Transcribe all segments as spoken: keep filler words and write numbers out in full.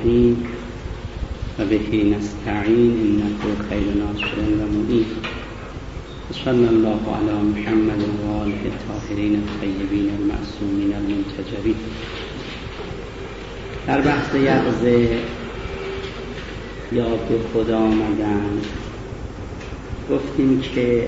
الرحیم و بهی نستعین انه خیر ناصر و معین. صلی الله علی محمد و آله الطاهرین الطیبین المعصومین المنتجبین. در بحث یقظه یا به خدا آمدن گفتیم که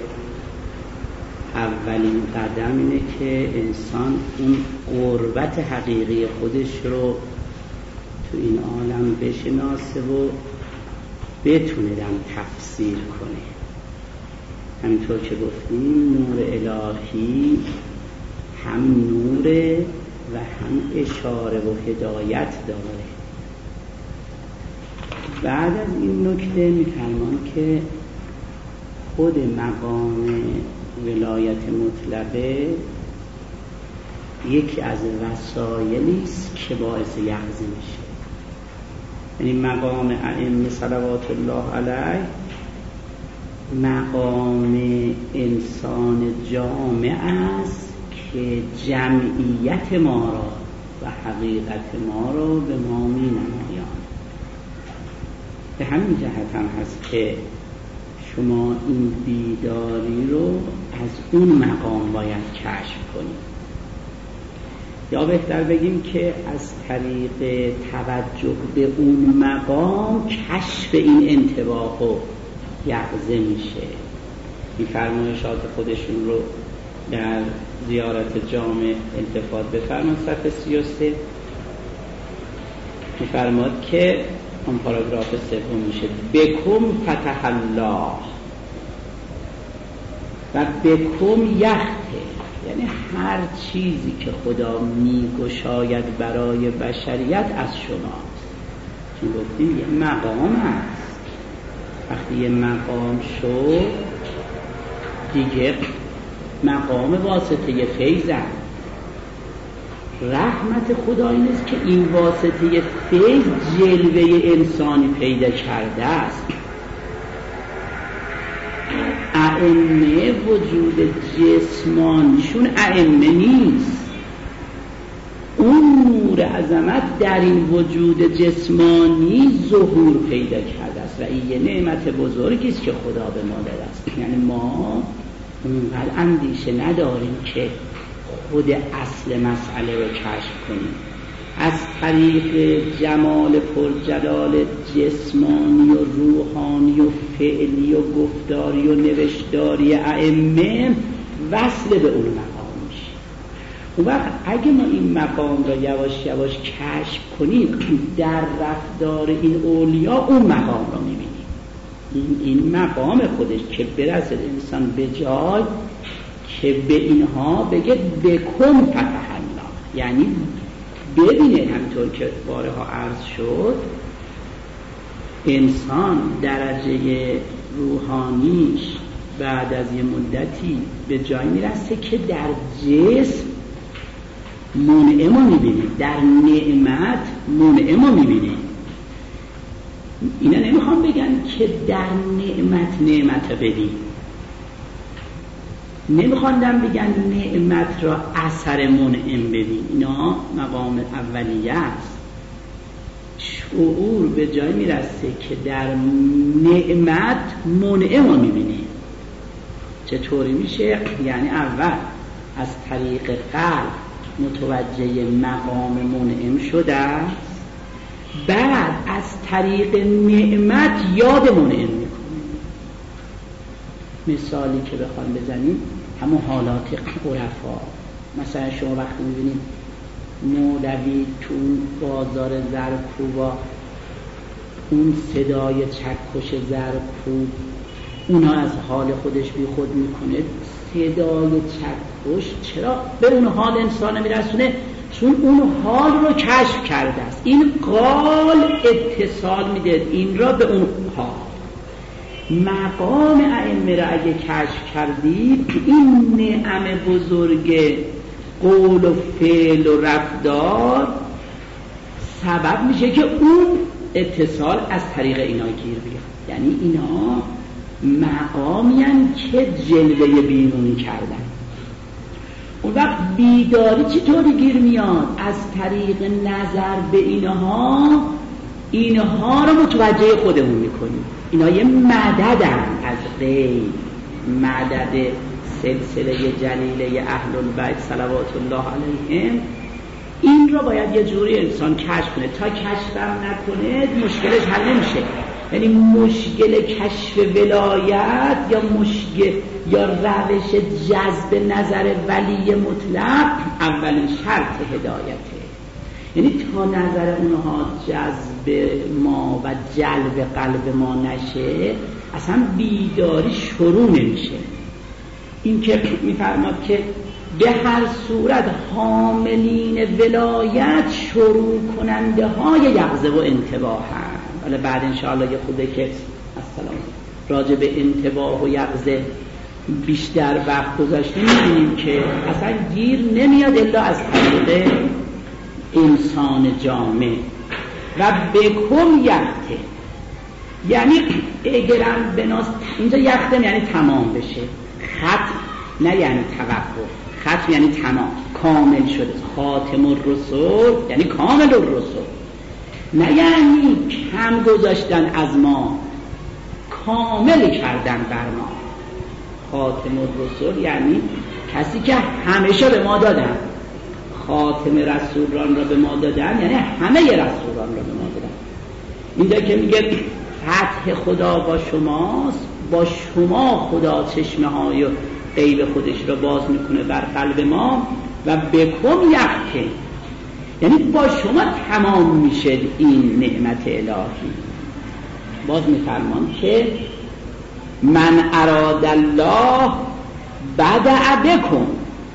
اولین قدم اینه که انسان اون قربت حقیقی خودش رو تو این عالم بشناسه و بتونه دم تفسیر کنه. همینطور که گفتیم نور الهی هم نوره و هم اشاره و هدایت داره. بعد از این نکته می‌فرمان که خود مقام ولایت مطلقه یکی از وسایلی است که باعث یقظه میشه. یعنی مقام ائمه صلوات الله علیه مقام انسان جامع است که جمعیت ما را و حقیقت ما را به ما می نمایاند. به همین جهت هم هست که شما این بیداری رو از اون مقام باید کشف کنید، یا بهتر بگیم که از طریق توجه به اون مقام کشف این انطباق و یقظه میشه. این فرمایشات خودشون رو در زیارت جامع التفات بفرمایید صفحه سی و سه میفرماد که اون پاراگراف سوم میشه بکم فتح الله و بکم یخته، یعنی هر چیزی که خدا میگشاید برای بشریت از شماست. چون گفتیم یه مقام هست، وقتی یه مقام شد دیگه مقام واسطه فیض هست. رحمت خدا این است که این واسطه فیض جلوه انسانی پیدا کرده است. ائمه وجود جسمانیشون ائمه نیست، اون نور عظمت در این وجود جسمانی ظهور پیدا کرده است و این یه نعمت بزرگی است که خدا به ما داده است. یعنی ما اونقدر اندیشه نداریم که خود اصل مسئله رو کشف کنیم. از طریق جمال پرجلال جسمانی و روحانی و فعلی و گفتاری و نوشتاری ائمه وصل به اون مقام میشه. اون وقت اگه ما این مقام رو یواش یواش کشف کنیم در رفتار این اولیا اون مقام رو میبینیم. این, این مقام خودش که برسد انسان به جای که به اینها بگه بکن فتح الله، یعنی ببینه همینطور که بارها عرض شد انسان درجه روحانیش بعد از یه مدتی به جای میرسه که در جسم منعمو میبینه، در نعمت منعمو میبینه. اینا نمیخوام بگن که در نعمت نعمت بدی، نمیخواندم بگن نعمت را اثر منعم ببین. اینا مقام اولیه است. شعور به جای میرسه که در نعمت منعم رو میبینه. چطوری میشه؟ یعنی اول از طریق قلب متوجه مقام منعم شده است، بعد از طریق نعمت یاد منعم میکنه. مثالی که بخوام بزنیم همون حالات عرفا. مثلا شما وقتی میبینید مولوی تو بازار زرکوبا اون صدای چکش زرکوب اونا از حال خودش بی خود میکنه. صدای چکش چرا به اون حال انسان میرسونه؟ چون اون حال رو کشف کرده است. این قال اتصال میده این را به اون حال. مقام ائمه را اگه کشف کردید این نعم بزرگ قول و فعل و رفتار سبب میشه که اون اتصال از طریق اینا گیر بیاد. یعنی اینا مقامی هستند که جلوه بیرونی کردن. اون وقت بیداری چطوری گیر میاد؟ از طریق نظر به اینها اینها رو متوجه خودمون میکنیم. اینا یه مددن از غیب، مدد سلسله جلیله اهل البیت صلوات الله علیهم. این رو باید یه جوری انسان کشف کنه. تا کشفم نکنه مشکلش حل نمیشه. یعنی مشکل کشف ولایت یا مشکل یا روش جذب نظر ولی مطلق اولین شرط هدایته. یعنی تا نظر اونها جذب ما و جلب قلب ما نشه اصلا بیداری شروع نمیشه. این که میفرماد که به هر صورت حاملین ولایت شروع کننده های یقظه و انتباه هم. ولی بعد انشاءالله یه خوده که السلام راجع به انتباه و یقظه بیشتر وقت گذاشته می‌بینیم که اصلا گیر نمیاد الا از طریق انسان جامع و بکم یخته، یعنی اگرم بناس اینجا یختم یعنی تمام بشه، ختم نه یعنی توقف، ختم یعنی تمام کامل شده، خاتم الرسول یعنی کامل الرسول، نه یعنی کم گذاشتن از ما، کامل کردن بر ما. خاتم الرسول یعنی کسی که همیشه به ما دادن، خاتم رسولان را به ما دادن یعنی همه رسولان را به ما دادن. اینجا که میگه فتح خدا با شماست، با شما خدا چشمه های غیب خودش را باز میکنه بر قلب ما و بکم یقین، یعنی با شما تمام میشه این نعمت الهی. باز میفرمان که من اراد الله بدأ بکم،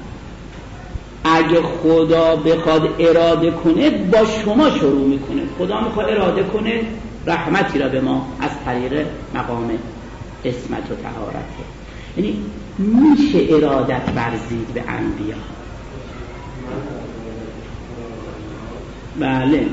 اگه خدا بخواد اراده کنه با شما شروع میکنه. خدا میخواد اراده کنه رحمتی را به ما از طریق مقام اسمت و طهارته، یعنی میشه ارادت ورزید به انبیا. بله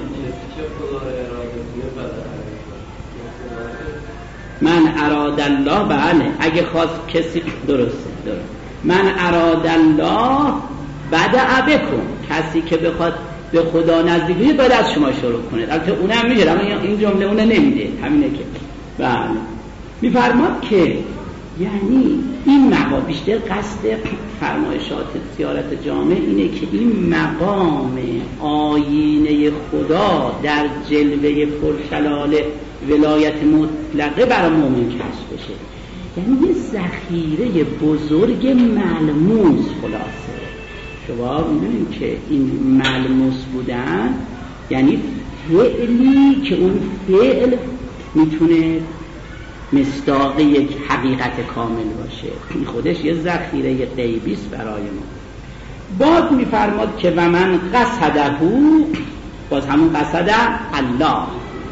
من اراد الله، بله اگه خواست کسی درسته درست من اراد الله بدأ بکن، کسی که بخواد به خدا نزدیک بشه باید از شما شروع کنه. البته اونم میگه اما این جمله اون نمیده، همینه که بله میفرماد که یعنی این مقام بیشتر قصد فرمایشات زیارت جامع اینه که این مقام آیینه خدا در جلوه پرشلال ولایت مطلقه برای مومن کشف بشه، یعنی یه ذخیره بزرگ ملموس. خلاصه شما می‌بینید که این ملموس بودن یعنی فعلی که اون فعل میتونه مصداق یک حقیقت کامل باشه، این خودش یه ذخیره غیبی است برای ما. بعد میفرماد که و من قصده، باز همون قصده الله،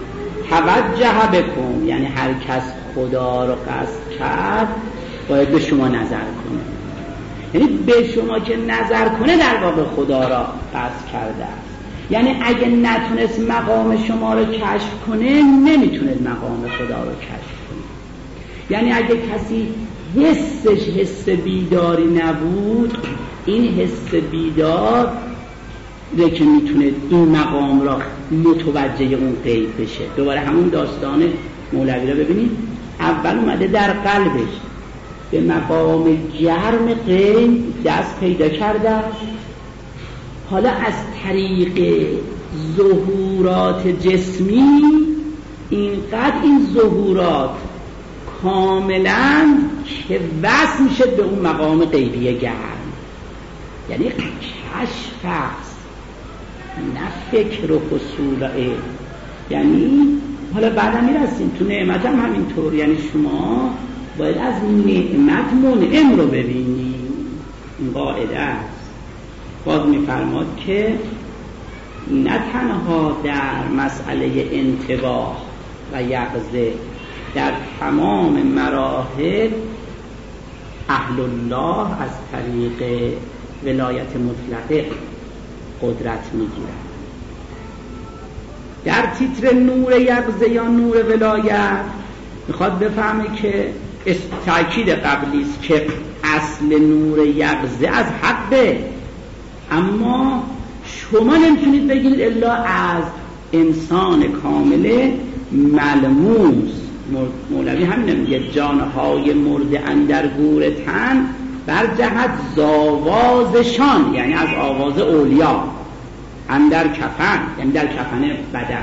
توجه بکن، یعنی هر کس خدا رو قصد کرد باید به شما نظر کنه، یعنی به شما که نظر کنه در واقع خدا را قصد کرده است. یعنی اگه نتونست مقام شما رو کشف کنه نمیتونه مقام خدا رو کشف کنه. یعنی اگه کسی حسش حس بیداری نبود، این حس بیدار ده که میتونه این مقام را متوجه اون غیب بشه. دوباره همون داستان مولوی را ببینید، اول اومده در قلبش به مقام گرم غیب دست پیدا کرده است، حالا از طریق ظهورات جسمی اینقدر این ظهورات کاملا که وصل میشه به اون مقام غیبی گرم، یعنی کشف است نه فکر و حصول علم. یعنی حالا بعدا میرسیم تو نعمت هم همینطور، یعنی شما باید از نعمت منعم رو ببینی، این قاعده است. باز میفرماد که نه تنها در مسئله انتباه و یقظه، در تمام مراحل اهل الله از طریق ولایت مطلقه قدرت میگیرند. در تیتر نور یقظه یا نور ولایت میخواد بفهمه که تأکید قبلی است که اصل نور یقظه از حقه، اما شما نمیتونید بگیرید الا از انسان کامل ملموس. مولوی همینه میگه جانهای مرده اندر گور تن بر جهت زاوازشان، یعنی از آواز اولیا، اندر کفن، یعنی در کفن بدن.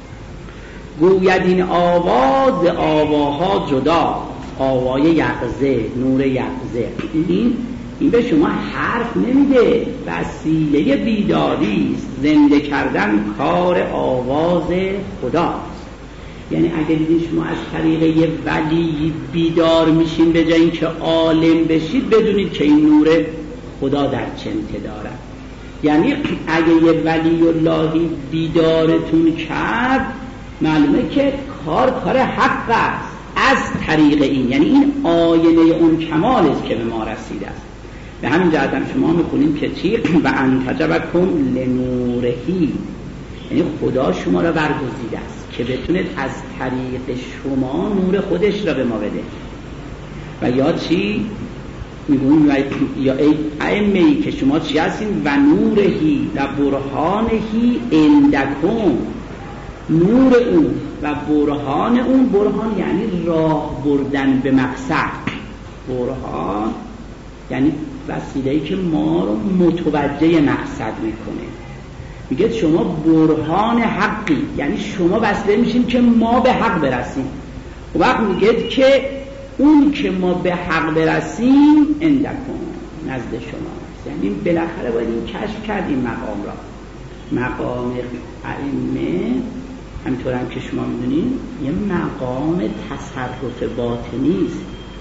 گوید این آواز آواها جدا، آوای یقظه، نور یقظه. این این به شما حرف نمیده، وسیله بیداری است. زنده کردن کار آواز خداست. یعنی اگر دیدین شما از طریق یه ولی بیدار میشین به جای اینکه عالم بشید، بدونید که این نور خدا در چنته دارد. یعنی اگه یه ولی اللهی بیدارتون کرد، معلومه که کار کار حق است از طریق این، یعنی این آینه اون کمال است که به ما رسیده است. به همین جهت هم شما میخونیم که چی؟ و انتجبکم لنورهی، یعنی خدا شما را برگزیده است که بتوند از طریق شما نور خودش را به ما بده. و یا چی؟ میگویم یا ای ائمه‌ای که شما چی هستین؟ و نورهی و برهانهی عندکم، نور اون و برهان اون. برهان یعنی راه بردن به مقصد. برهان یعنی وسیله‌ای که ما رو متوجه مقصد میکنه. میگه شما برهان حقی، یعنی شما وسیله میشین که ما به حق برسیم. و وقت میگه که اون که ما به حق برسیم اندکم، نزد شما. یعنی بالاخره باید این کشف کردیم مقام را. مقام ائمه همینطور هم که شما میدونید یه مقام تصرف باطنی است.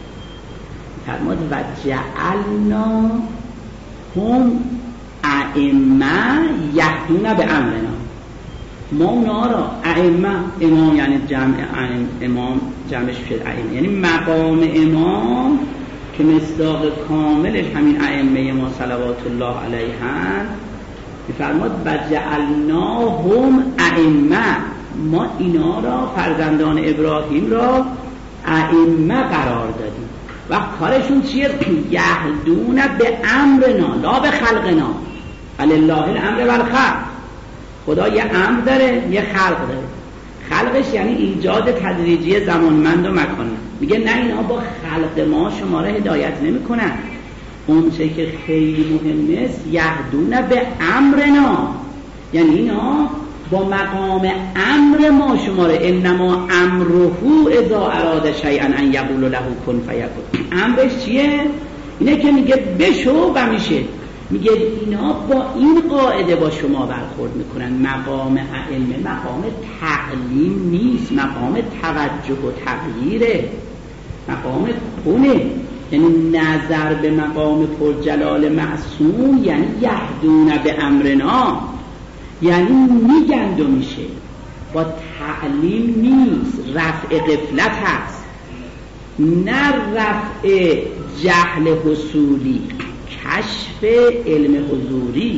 فرماد و جعلنا هم ائمه یهدون به امرنا. ما اونا را ائمه، امام یعنی جمع امام، جمعش شد ائمه، یعنی مقام امام که مصداق کاملش همین ائمه ما صلوات الله علیهم. میفرماد و جعلناهم ائمه، ما اینا را، فرزندان ابراهیم را ائمه قرار دادیم. و کارشون چیه؟ یهدون به امرنا لا به خلقنا، ولله الامر والخلق. خدا یه امر داره، یه خلق داره. خلقش یعنی ایجاد تدریجی زمانمند و مکان. میگه نه، اینا با خلق ما شما را هدایت نمی کنن. اون چه که خیلی مهمه است یهدون به امرنا، یعنی اینا با مقام امر ما شما را، انما امره اذا اراد شیئا ان یقول له کن فیکون. امرش چیه؟ اینه که میگه بشو و میشه. میگه اینا با این قاعده با شما برخورد میکنن. مقام ائمه مقام تعلیم نیست، مقام توجه و تغییره، مقام کنه. یعنی نظر به مقام پرجلال معصوم یعنی یهدون به امرنا، یعنی میگند و میشه. با تعلیم نیست، رفع غفلت هست، نه رفع جهل حصولی، کشف علم حضوری.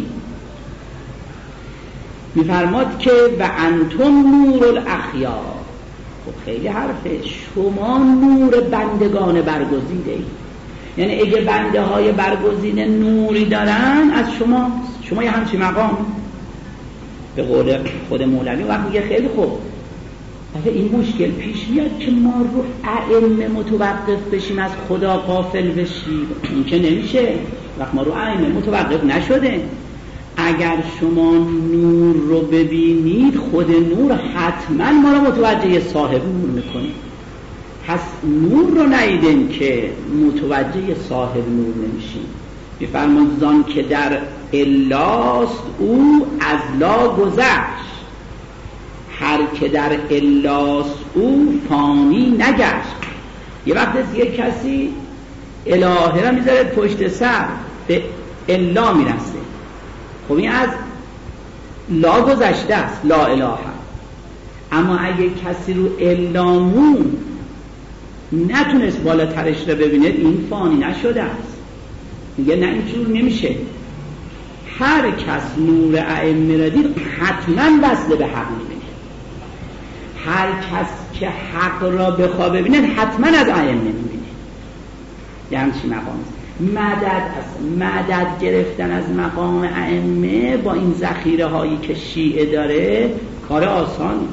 میفرماد که و انتم نور الاخیار. خب خیلی حرفه، شما نور بندگان برگزیده ای. یعنی اگه بنده های برگزیده نوری دارن از شما، شما یه همچین مقام. به قول خود مولوی وقت میگه خیلی خوب، این مشکل پیش میاد که ما رو ائمه متوقف بشیم، از خدا غافل بشیم. این که نمیشه وقت ما رو ائمه متوقف نشده. اگر شما نور رو ببینید، خود نور حتما ما رو متوجه صاحب نور میکنه. پس نور رو ندیدن که متوجه صاحب نور نمیشیم. میفرماد زان که در الاست او از لا گذشت، هر که در الاست او فانی نگشت. یه وقت از یک کسی الهه را میذاره پشت سر، به الا میرسه. خب این از لا گذشته است، لا اله. اما اگه کسی رو الامون نتونست بالاترش رو ببینه، این فانی نشده است. میگه نه، اینجور نمیشه. هر کس نور ائمه را دید حتما وصل به حق میبینه. هر کس که حق را بخواه ببینه حتما از ائمه میبینه. یعنی چی مقام است؟ مدد است. مدد گرفتن از مقام ائمه با این ذخیره هایی که شیعه داره کار آسانی.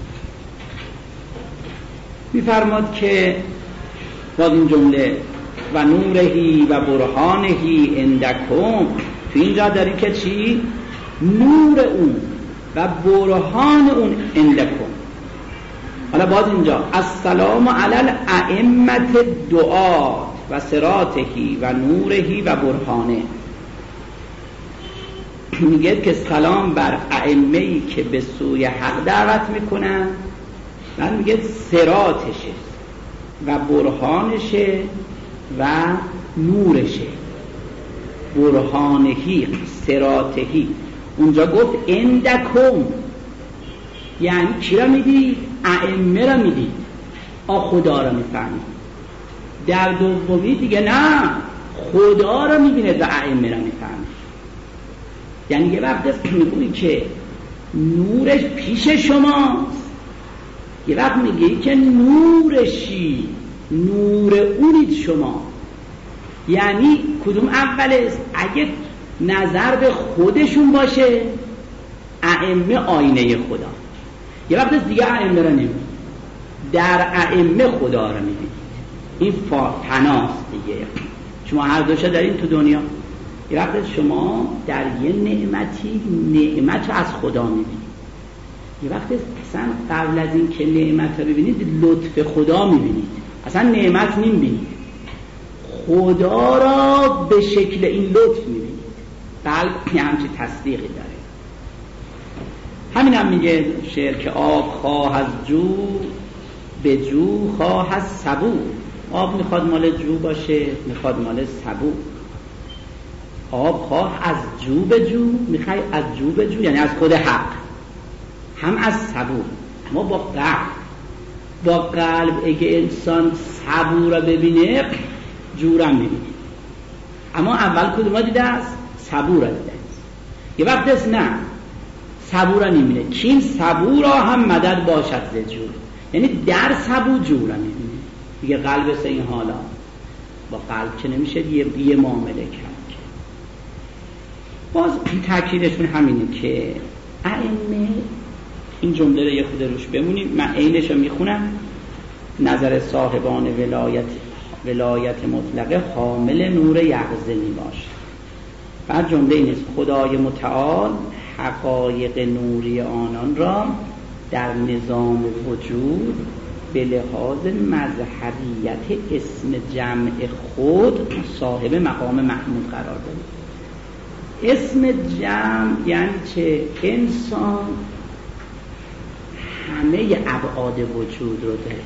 میفرماد که باز این جمله و نورهی و برهانهی عندکم، تو اینجا داری که چی؟ نور اون و برهان اون عندکم. حالا باز اینجا السلام علی الائمه دعات و صراطهی و نورهی و برهانه، میگه که سلام بر ائمه‌ای که به سوی حق دعوت میکنن، بعد میگه صراطشه و برهانشه و نورشه. برهانهی صراطهی اونجا گفت عندکم، یعنی کی را میدید؟ ائمه را میدید، آ خدا را میفهمید. در دومی دیگه نه، خدا را میبینه و ائمه را میفهمید. یعنی یه وقت میگویی که نورش پیش شماست، یه وقت میگی که نورشی، نور اونید شما. یعنی کدوم اوله؟ اگه نظر به خودشون باشه ائمه آینه خدا، یه وقت دیگه ائمه را نمیدید، در ائمه خدا را میدید. این فناست دیگه. شما هر دوشا دارین تو دنیا. یه وقت شما در یه نعمتی نعمت از خدا میبینید، یه وقت اصلا قبل از این که نعمت رو ببینید لطف خدا میبینید، اصلا نعمت نمیبینید، خدا را به شکل این لطف میبینید. قلب یه همچی تصدیقی داره. همین هم میگه شعر که آب خواه از جو به جو خواه از سبو. آب میخواد مال جو باشه، میخواد مال سبو. آب خواه از جو به جو، میخوای از جو به جو یعنی از خود حق، هم از سبو. اما با قلب، با قلب اگه انسان سبو را ببینه جورم میبینه. اما اول کدوم دیده است؟ سبو را دیده است. یه وقت است نه، سبو را نمیبینه. کین سبو را هم مدد باشد ز جو، یعنی در سبو جو را میبینه. دیگه قلب است این حالا، با قلب که نمیشه یه, یه معامله کرد. باز تأکیدشون همینه که ائمه، این جمله رو یه خود روش بمونیم، من عینش رو میخونم. نظر صاحبان ولایت ولایت مطلقه حامل نور یقظه‌ای باشه. بعد جمله این است: خدای متعال حقایق نوری آنان را در نظام وجود به لحاظ مذهبیت اسم جمع خود صاحب مقام محمود قرار داده. اسم جمع یعنی چه؟ انسان همه ابعاد وجود رو داره.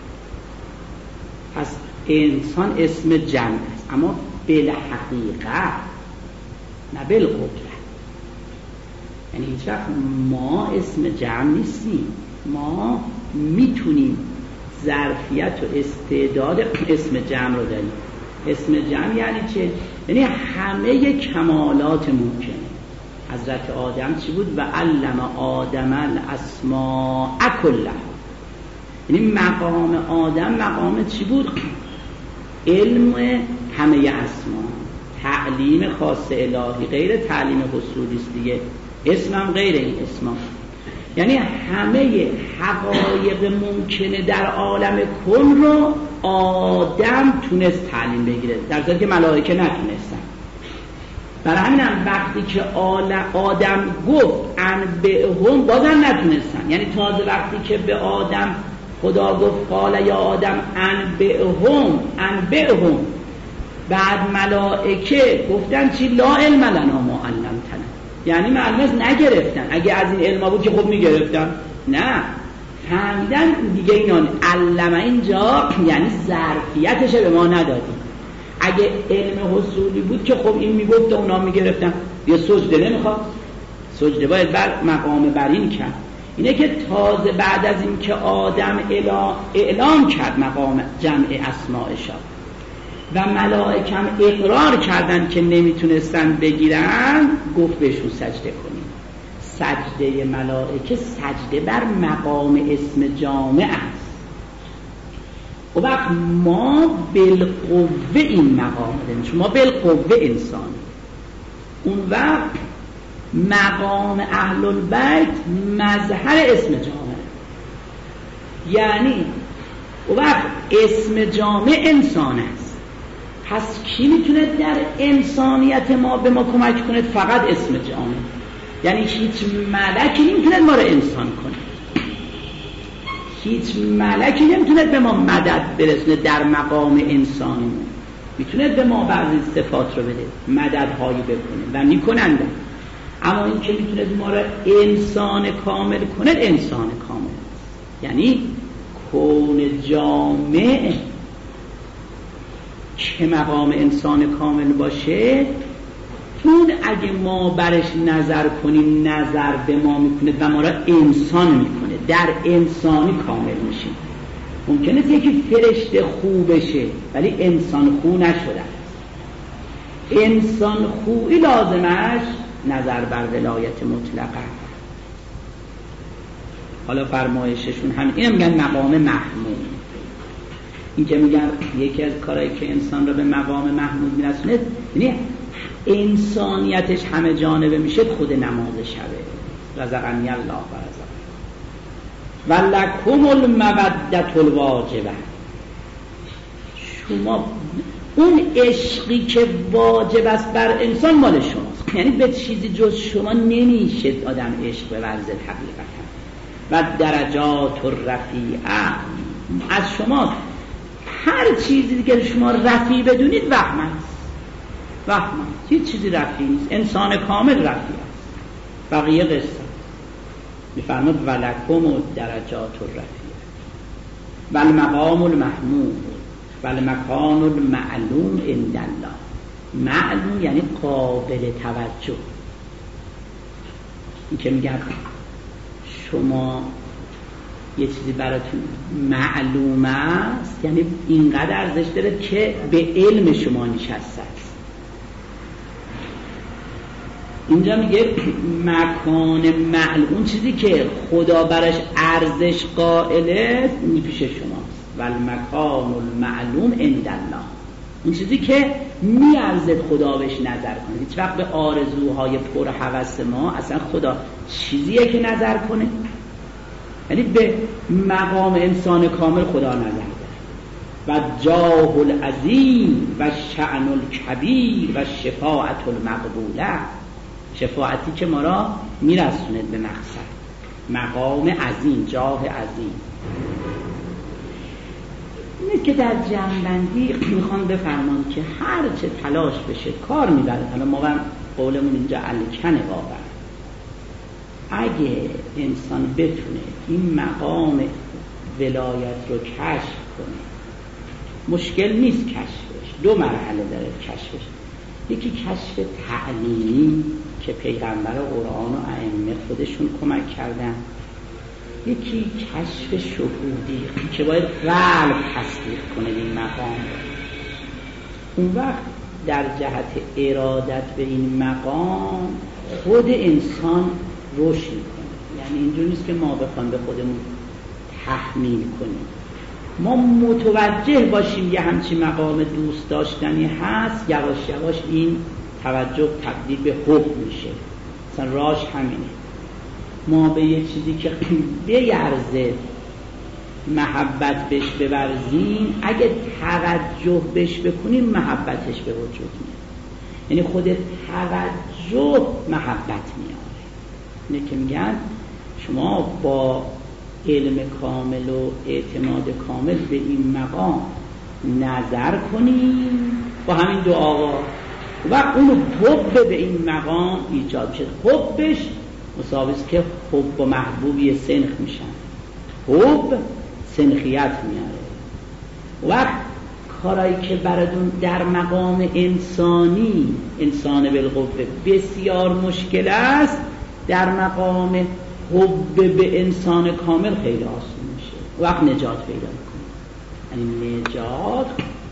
پس انسان اسم جمع است، اما بالحقیقت نه بالقدرت. یعنی هیچ وقت ما اسم جمع نیستیم. ما میتونیم ظرفیت و استعداد اسم جمع رو داریم. اسم جمع یعنی چه؟ یعنی همه کمالات ممکنه. حضرت آدم چی بود؟ و علم آدم الاسماء کلها. یعنی مقام آدم مقام چی بود؟ علم همه اسما، تعلیم خاص الهی، غیر تعلیم حصولی است دیگه. اسمم غیر این اسما. یعنی همه حقایق ممکنه در عالم کن رو آدم تونست تعلیم بگیره، در صورتی که ملائکه نتونستن. برای همین هم وقتی که آدم گفت انبئهم بازم نتونستن. یعنی تازه وقتی که به آدم خدا گفت قال یا آدم انبئهم انبئهم، بعد ملائکه گفتن چی؟ لا علم لنا ما علمتنا، یعنی معلومه نگرفتن. اگه از این علم بود که خب میگرفتن، نه فهمیدن دیگه. اینان علم اینجا یعنی ظرفیتش به ما ندادیم. اگه علم حصولی بود که خب این میگفت و اونا میگرفتن. یه سجده نمیخواد، سجده باید بر مقام برین کرد. اینه که تازه بعد از این که آدم اعلام کرد مقام جمع اسماء و ملائکم اقرار کردن که نمیتونستن بگیرن، گفت بهشون سجده کنیم. سجده ملائکه سجده بر مقام اسم جامع است. و وقت ما بالقوه این مقام داریم، شما بالقوه انسان. اون وقت مقام اهل البیت مظهر اسم جامع، یعنی وقت اسم جامع انسان است. پس کی میتونه در انسانیت ما به ما کمک کنه؟ فقط اسم جامع. یعنی هیچ ملکی نمیتونه ما رو انسان کنه، هیچ ملکی نمیتونه به ما مدد برسونه در مقام انسانیمون. میتونه به ما بعضی صفات رو بده، مددهایی بکنه و میکننده، اما این که میتونه ما رو انسان کامل کنه انسان کامل است. یعنی کون جامع که مقام انسان کامل باشه، اون اگه ما برش نظر کنیم نظر به ما میکنه و ما را انسان میکنه، در انسانی کامل میشیم. ممکنه یکی فرشته خوب بشه ولی انسان خو نشده. انسان خوی لازمش نظر بر ولایت مطلقه. حالا فرمایششون همین اینو میگن مقام محمود. این که میگن یکی از کارهایی که انسان را به مقام محمود میرسونه، یعنی انسانیتش همه جانبه میشه، خود نماز شبه. رزقنی الله و رزق ولکم المودة الواجبه. شما اون عشقی که واجب است بر انسان مال شماست، یعنی به چیزی جز شما نمیشه آدم عشق بورزد حقیقتا. و درجات الرفیعه از شما، هر چیزی که شما رفیع بدونید وهم است، وهم است، هیچ چیزی رفیع نیست. انسان کامل رفیع است. بقیه قصه میفرماد ولکم درجات الرفیعه و المقام المحمود و المکان المعلوم عند الله. معلوم یعنی قابل توجه. این که میگن شما یه چیزی براتون معلوم است، یعنی اینقدر ارزش داره که به علم شما نشسته است. اینجا میگه مکان معلوم، اون چیزی که خدا برش ارزش قائله پیش شماست. و المکان المعلوم عند الله، اون چیزی که میارزد خدا بهش نظر کنه. هیچ وقت به آرزوهای پر هوس ما اصلا خدا چیزیه که نظر کنه، یعنی به مقام انسان کامل خدا نظر داره. و جاه العظیم و شأن الکبیر و شفاعت المقبوله، شفاعتی که ما را میرسونه به مقصد. مقام عظیم، جاه عظیم. اینه که در جنبندی میخوان بفرمان که هر چه تلاش بشه کار میبره. حالا ما هم قولمون اینجا الکنه واقعا. اگه انسان بتونه این مقام ولایت رو کشف کنه، مشکل نیست کشفش. دو مرحله داره کشفش. یکی کشف تعلیمی که پیغمبر قرآن و ائمه خودشون کمک کردن، یکی کشف شهودی که باید قلب تصدیق کنه این مقام. اون وقت در جهت ارادت به این مقام خود انسان رشد میکنه. یعنی اینجور نیست که ما بخوام به خودمون تحمیل کنیم، ما متوجه باشیم یه همچی مقام دوست داشتنی هست، یواش یواش این توجه تبدیل به حب میشه. مثلا راش همینه، ما به یه چیزی که بیرزه محبت بهش بورزیم، اگه توجه بهش بکنیم محبتش به وجود میاد. یعنی خود توجه محبت میاره. اینه که میگن شما با علم کامل و اعتماد کامل به این مقام نظر کنید با همین دو آقا و اونو حب به این مقام ایجاد شد. حبش مساوی است که حب و محبوبی سنخ میشن. حب سنخیت میاره. وقت کارایی که براتون در مقام انسانی، انسان بالقوه، بسیار مشکل است، در مقام حب به انسان کامل خیلی آسان میشه. وقت نجات پیدا میکنه. یعنی نجات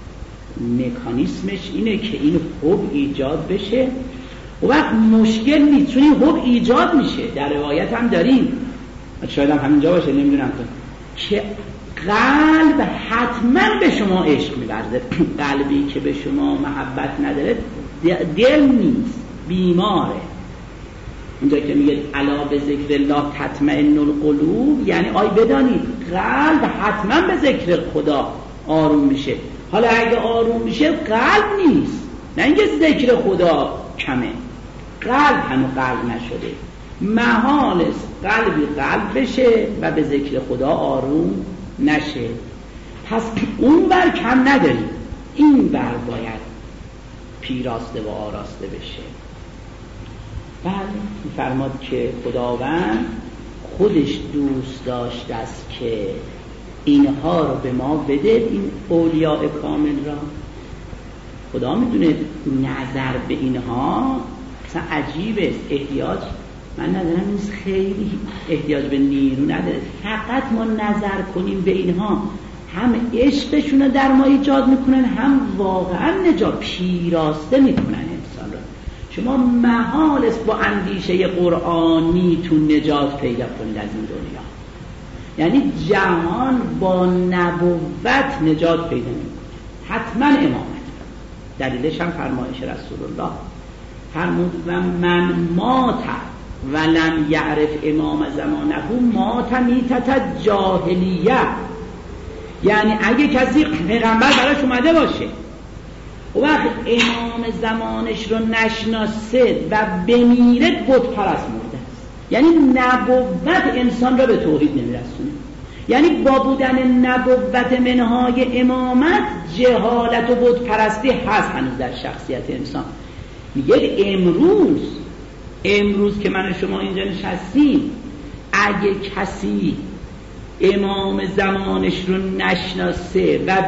مکانیسمش اینه که این حب ایجاد بشه. وقت مشکل نیست چون این حب ایجاد میشه. در روایت هم داریم، شاید هم همینجا باشه نمیدونم، که قلب حتما به شما عشق می‌ورزه. قلبی که به شما محبت نداره دل نیست، بیماره. اونجا که میگه الا به ذکر الله تطمئن القلوب، یعنی آی بدانید قلب حتما به ذکر خدا آروم میشه. حالا اگه آروم میشه قلب نیست، نه اینکه ذکر خدا کمه، قلب هنو قلب نشده. محال است قلبی قلب بشه و به ذکر خدا آروم نشه. پس اون بر کم نداریم، این بر باید پیراسته و آراسته بشه. بله می‌فرماد که خداوند خودش دوست داشته است که اینها رو به ما بده، این اولیاء کامل را. خدا میدونه نظر به اینها اصلا عجیب است. احتیاج من ندارم نیست، خیلی احتیاج به نیرو نداره، فقط ما نظر کنیم به اینها، هم عشقشون رو در ما ایجاد میکنن، هم واقعا نجات پیراسته میکنن انسان را. شما محال است با اندیشه قرآنی تو نجات پیدا کنید از این دنیا. یعنی جهان با نبوت نجات پیدا میکنه، حتما امامت. دلیلش هم فرمایش رسول الله فرمود و من مات ولم یعرف امام زمانه مات میتت جاهلیه. یعنی اگه کسی پیغمبر براش اومده باشه و وقت امام زمانش رو نشناسه و بمیره بت پرست مرده است. یعنی نبوت انسان را به توحید نمیرسونه. یعنی با بودن نبوت منهای امامت جهالت و بت پرستی هست هنوز در شخصیت انسان. میگه امروز امروز که من و شما اینجا نشستیم، اگه کسی امام زمانش رو نشناسه و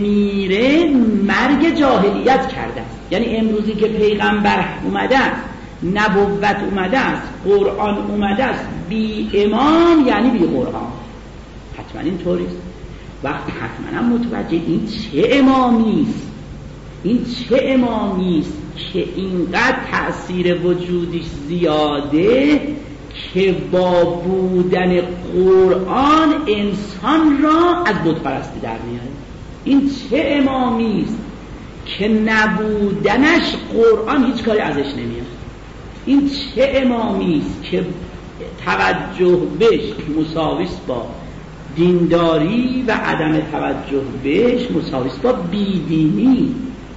بمیره مرگ جاهلیت کرده است. یعنی امروزی که پیغمبر اومده است، نبوت اومده است، قرآن اومده است، بی امام یعنی بی قرآن. حتما این طوریست. وقتی حتما هم متوجه این چه امامی است، این چه امامی است که اینقدر تأثیر وجودش زیاده که با بودن قرآن انسان را از بت پرستی در میاره. این چه امامی است که نبودنش قرآن هیچ کاری ازش نمیاد. این چه امامی است که توجه بهش مساویس با دینداری و عدم توجه بهش مساویس با بیدینی.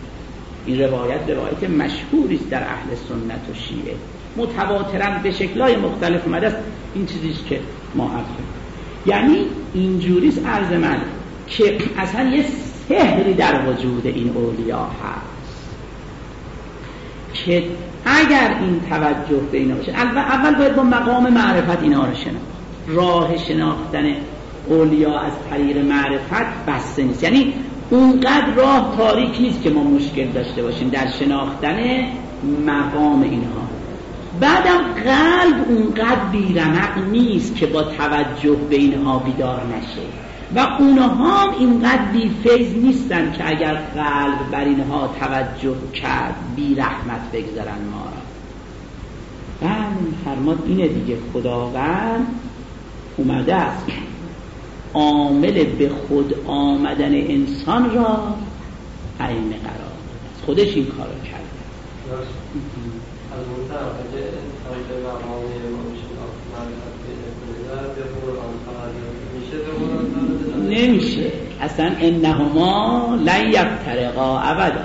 این روایت روایت مشهوری است در اهل سنت و شیعه، متواتراً به شکل‌های مختلف اومده است. این چیزیست که ما عرض کردیم. یعنی اینجوریست عرض من که اصلا یه سحری در وجود این اولیا هست که اگر این توجه به اینا باشه، اول باید با مقام معرفت اینا رو شناخت. راه شناختن اولیا از طریق معرفت بسته نیست. یعنی اونقدر راه تاریک نیست که ما مشکل داشته باشیم در شناختن مقام اینها. بعدم قلب اونقدر بیرمق نیست که با توجه به اینها بیدار نشه و اونها هم اینقدر بی فیض نیستن که اگر قلب بر اینها توجه کرد بی رحمت بگذارن ما را. بله فرماد اینه دیگه، خداوند اومده است عامل به خود آمدن انسان را ائمه قرار داده. خودش این کارو کرده. از اون طرف اگه انسان به مقام امام شناخت معرفت پیدا کنه به قرآن فقط میشه به قرآن فقط نمیشه اصلا. انهما لن یفترقا ابدا.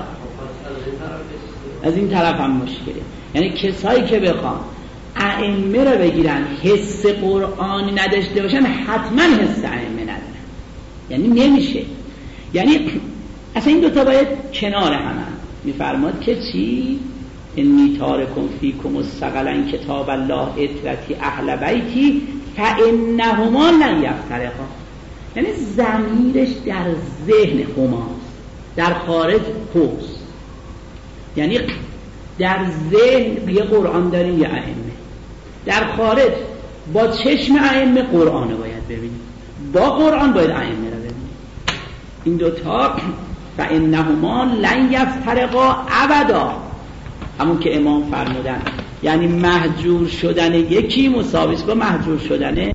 از این طرف هم مشکله. یعنی کسایی که بخوان ائمه رو بگیرن حس قرآنی نداشته باشن حتما حس ائمه ندارن. یعنی نمیشه. یعنی اصلا این دوتا باید کنار هم. میفرماد که چی؟ انی تارکم فیکم الثقلین کتاب الله اطرتی اهل بیتی فانهما لن یفترقا. یعنی ضمیرش در ذهن هماست، در خارج هوست. یعنی در ذهن یه قرآن داریم یه ائمه، در خارج با چشم ائمه قرآن رو باید ببینیم، با قرآن باید ائمه رو ببینیم. این دوتا فانهما لن یفترقا ابدا، همون که امام فرمودن. یعنی مهجور شدن یکی مساویس با مهجور شدن